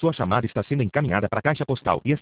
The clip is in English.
Sua chamada está sendo encaminhada para a caixa postal e